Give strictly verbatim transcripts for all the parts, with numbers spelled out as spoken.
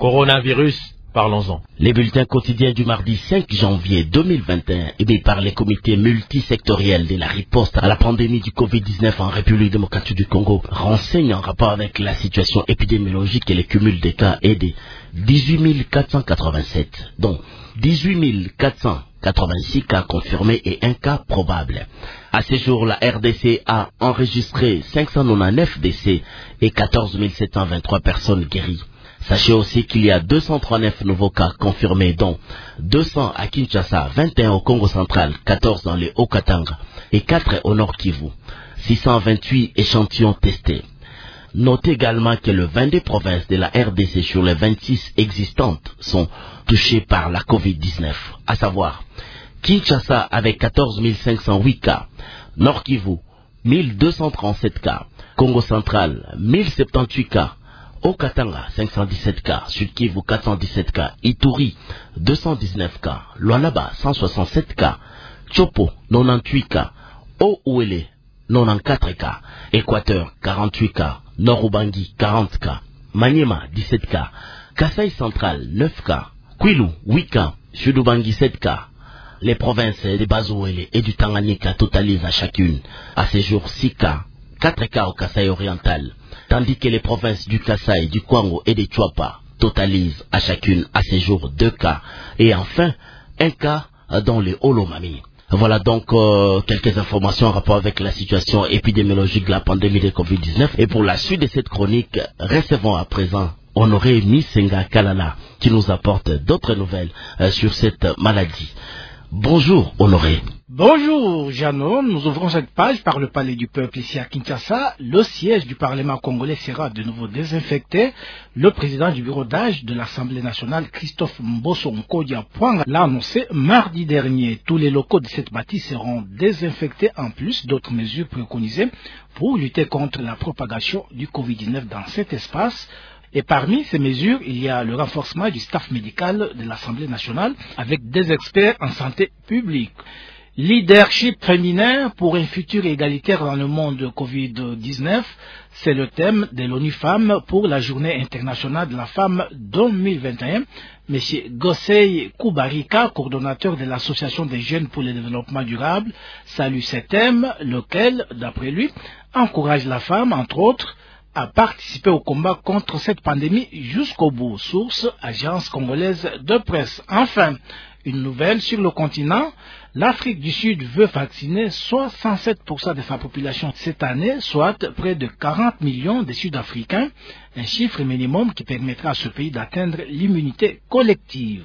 Coronavirus, parlons-en. Les bulletins quotidiens du mardi cinq janvier deux mille vingt et un, émis par les comités multisectoriels de la riposte à la pandémie du Covid dix-neuf en République démocratique du Congo, renseignent en rapport avec la situation épidémiologique et les cumuls des cas est de dix-huit mille quatre cent quatre-vingt-sept, dont dix-huit mille quatre cent quatre-vingt-six cas confirmés et un cas probable. À ce jour, la R D C a enregistré cinq cent quatre-vingt-dix-neuf décès et quatorze mille sept cent vingt-trois personnes guéries. Sachez aussi qu'il y a deux cent trente-neuf nouveaux cas confirmés, dont deux cents à Kinshasa, vingt et un au Congo central, quatorze dans les Hauts-Katanga et quatre au Nord Kivu. six cent vingt-huit échantillons testés. Notez également que les vingt-deux provinces de la R D C sur les vingt-six existantes sont touchées par la Covid dix-neuf, à savoir Kinshasa avec quatorze mille cinq cent huit cas, Nord Kivu mille deux cent trente-sept cas, Congo central mille soixante-dix-huit cas, Haut-Katanga cinq cent dix-sept cas, Sud Kivu quatre cent dix-sept cas, Ituri deux cent dix-neuf cas, Lualaba cent soixante-sept cas, Tchopo quatre-vingt-dix-huit cas, Haut-Ouélé quatre-vingt-quatorze cas, Équateur quarante-huit cas, Nord-Ubangi quarante cas, Maniema dix-sept cas, Kasaï central neuf cas, Kwilu huit cas, Sud-Ubangi sept cas. Les provinces de Bazoouélé et du Tanganyika totalisent à chacune à ce jour six cas, quatre cas au Kasaï oriental, tandis que les provinces du Kasaï, du Kwango et des Tchouapa totalisent à chacune à ce jour deux cas, et enfin un cas dans les Olomami. Voilà donc euh, quelques informations en rapport avec la situation épidémiologique de la pandémie de Covid dix-neuf. Et pour la suite de cette chronique, recevons à présent Honoré Misenga Kalala qui nous apporte d'autres nouvelles euh, sur cette maladie. Bonjour Honoré. Bonjour Jeannot, nous ouvrons cette page par le palais du peuple ici à Kinshasa. Le siège du Parlement congolais sera de nouveau désinfecté. Le président du bureau d'âge de l'Assemblée nationale, Christophe Mbosso Nkodia-Pwanga, l'a annoncé mardi dernier. Tous les locaux de cette bâtisse seront désinfectés en plus d'autres mesures préconisées pour lutter contre la propagation du Covid dix-neuf dans cet espace. Et parmi ces mesures, il y a le renforcement du staff médical de l'Assemblée nationale avec des experts en santé publique. Leadership féminin pour un futur égalitaire dans le monde Covid dix-neuf, c'est le thème de l'ONU Femmes pour la Journée internationale de la femme deux mille vingt et un. Monsieur Gosei Koubarika, coordonnateur de l'Association des jeunes pour le développement durable, salue ce thème, lequel, d'après lui, encourage la femme, entre autres, à participer au combat contre cette pandémie jusqu'au bout. Source, agence congolaise de presse. Enfin, une nouvelle sur le continent, l'Afrique du Sud veut vacciner soixante-sept pour cent de sa population cette année, soit près de quarante millions de Sud-Africains, un chiffre minimum qui permettra à ce pays d'atteindre l'immunité collective.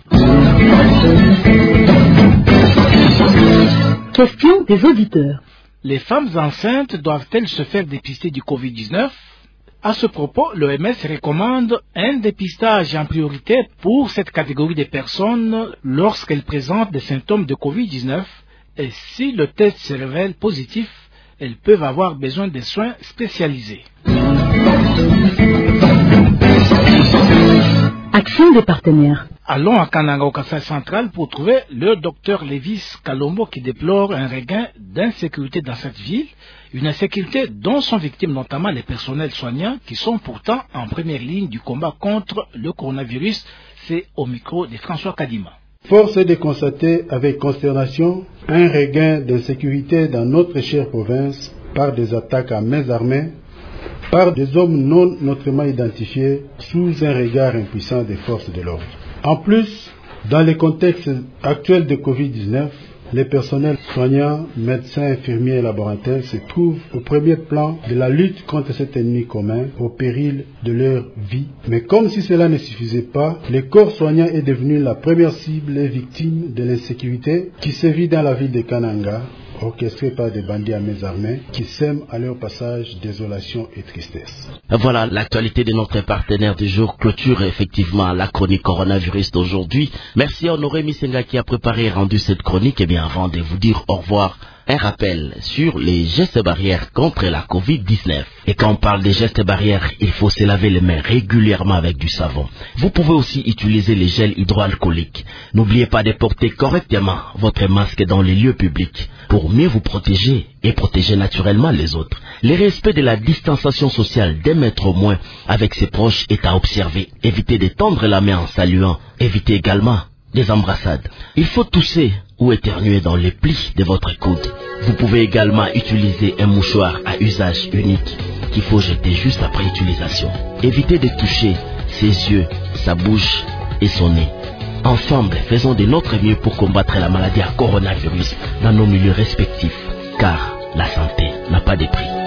Question des auditeurs. Les femmes enceintes doivent-elles se faire dépister du Covid dix-neuf? À ce propos, l'O M S recommande un dépistage en priorité pour cette catégorie de personnes lorsqu'elles présentent des symptômes de Covid dix-neuf et si le test se révèle positif, elles peuvent avoir besoin de soins spécialisés. Action des partenaires. Allons à Kananga, au Kasaï central, pour trouver le docteur Lévis Kalombo qui déplore un regain d'insécurité dans cette ville, une insécurité dont sont victimes notamment les personnels soignants qui sont pourtant en première ligne du combat contre le coronavirus. C'est au micro de François Kadima. Force est de constater avec consternation un regain d'insécurité dans notre chère province par des attaques à main armées, par des hommes non notamment identifiés sous un regard impuissant des forces de l'ordre. En plus, dans le contexte actuel de Covid dix-neuf, les personnels soignants, médecins, infirmiers et laboratoires se trouvent au premier plan de la lutte contre cet ennemi commun au péril de leur vie. Mais comme si cela ne suffisait pas, le corps soignant est devenu la première cible et victime de l'insécurité qui sévit dans la ville de Kananga, orchestrée par des bandits à main armées qui sèment à leur passage désolation et tristesse. Voilà l'actualité de notre partenaire du jour clôture effectivement la chronique coronavirus d'aujourd'hui. Merci à Honoré Misenga qui a préparé et rendu cette chronique. Et bien avant de vous dire au revoir, un rappel sur les gestes barrières contre la covid dix-neuf. Et quand on parle des gestes barrières, il faut se laver les mains régulièrement avec du savon. Vous pouvez aussi utiliser les gels hydroalcooliques. N'oubliez pas de porter correctement votre masque dans les lieux publics pour mieux vous protéger et protéger naturellement les autres. Le respect de la distanciation sociale d'un mètre au moins avec ses proches est à observer. Évitez de tendre la main en saluant. Évitez également des embrassades. Il faut tousser ou éternuer dans les plis de votre coude. Vous pouvez également utiliser un mouchoir à usage unique qu'il faut jeter juste après utilisation. Évitez de toucher ses yeux, sa bouche et son nez. Ensemble, faisons de notre mieux pour combattre la maladie à coronavirus dans nos milieux respectifs, car la santé n'a pas de prix.